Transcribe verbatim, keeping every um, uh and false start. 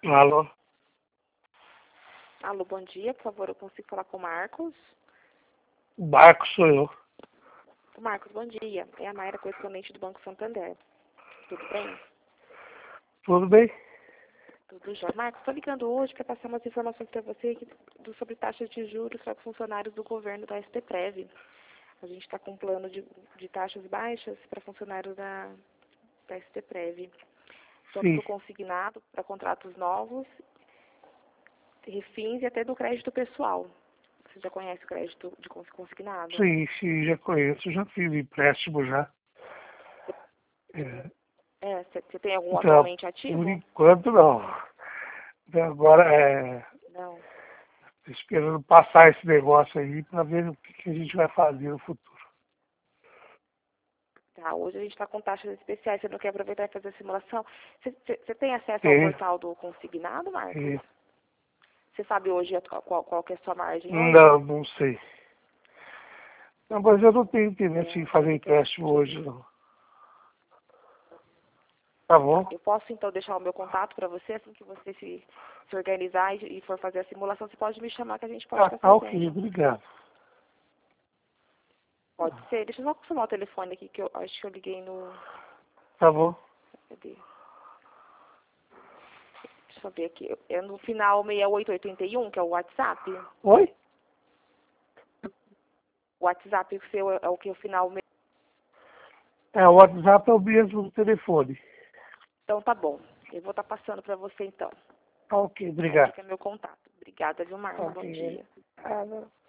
Alô? Alô, bom dia. Por favor, eu consigo falar com o Marcos? O Marcos sou eu. Marcos, bom dia. É a Mayra, correspondente do Banco Santander. Tudo bem? Tudo bem? Tudo jóia. Marcos, estou ligando hoje para passar umas informações para você aqui do, sobre taxas de juros para funcionários do governo da STPrev. A gente está com um plano de, de taxas baixas para funcionários da, da STPrev. Tanto Sim, do consignado para contratos novos, refins e até do crédito pessoal. Você já conhece o crédito de cons- consignado? sim, sim, já conheço, já fiz empréstimo já. É, É, você você tem algum então, atualmente por ativo? enquanto não. Até agora é. Não. Tô esperando passar esse negócio aí para ver o que, que a gente vai fazer no futuro. Tá, hoje a gente está com taxas especiais. Você não quer aproveitar e fazer a simulação? Você, você- você tem acesso ao Tem, portal do consignado, Marcos? tem. Você sabe hoje a- qual, qual que é a sua margem hoje? Não, não sei. Não, mas eu não tenho interesse É, em fazer aí que eu, empréstimo hoje, não. Tá tá. bom? Eu posso então deixar o meu contato para você, assim que você se, se organizar e, e for fazer a simulação, você pode me chamar que a gente pode Ah, estar tá ok, fazendo. obrigado. Pode ser. Deixa eu só confirmar o telefone aqui, que eu acho que eu liguei no... Tá bom. Cadê? Deixa eu ver aqui. É no final seis oito oito um, que é o WhatsApp. Oi? O WhatsApp o seu é, é o que? O final... É, o WhatsApp é o mesmo do telefone. Então tá bom. Eu vou estar passando para você então. Tá ok, Aí obrigado. fica meu contato. Obrigada, viu, Tá Marcos? Bom ok. dia. Ah, não.